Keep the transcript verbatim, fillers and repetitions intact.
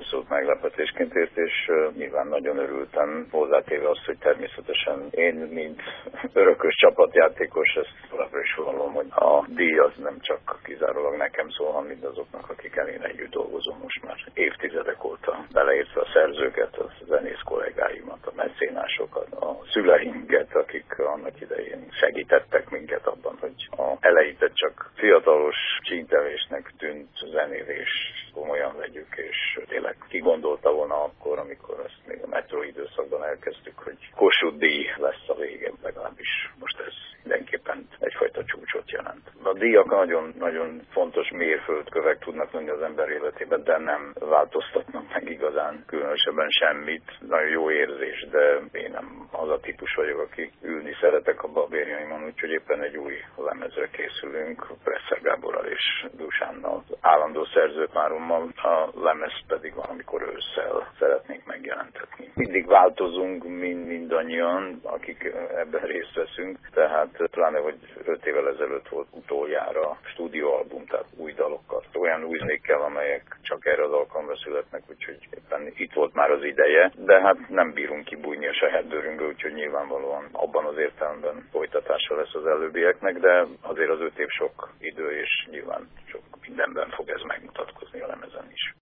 abszolút meglepetésként ért, és nyilván nagyon örültem, hozzátéve azt, hogy természetesen én, mint örökös csapatjátékos, ezt továbbra is vallom, hogy a díj az nem csak kizárólag nekem szól, hanem mindazoknak, akikkel én együtt dolgozom most már évtizedek óta, beleértve a szerzőket, a zenész kollégáimat, a mecénásokat, a szüleinket, akik annak idején segítettek minket abban, hogy a eleinte csak fiatalos csíntevésnek tűnt zenélés komolyan vegyük, és tényleg ki gondolta volna akkor, amikor ezt még a metró időszakban elkezdtük, hogy Kossuth díj lesz a vége, legalábbis most ez mindenképpen egyfajta csúcsot jelent. A díjak nagyon, nagyon fontos mérföldkövek tudnak lenni az ember életében, de nem változtatnak meg igazán különösebben semmit. Nagyon jó érzés, de én nem az a típus vagyok, aki ülni szeretek a babérjaimon, úgyhogy éppen egy új lemezre készülünk, Presser Gáborral és Dusánnal, állandó szerzőpárommal, a lemez pedig valamikor ősszel szeretnénk megjelentetni. Mindig változunk mind, mindannyian, akik ebben részt veszünk, tehát pláne, hogy öt évvel ezelőtt volt utoljára stúdióalbum, tehát új dalokkal, olyan új zenékkel, amelyek csak erre az alkalomra születnek, úgyhogy éppen itt volt már az ideje, de hát nem bírunk kibújni a saját bőrünkből, úgyhogy nyilvánvalóan abban az értelemben folytatása lesz az előbbieknek, de azért az öt év sok idő, és nyilván sok mindenben fog ez megmutatkozni a lemezen is.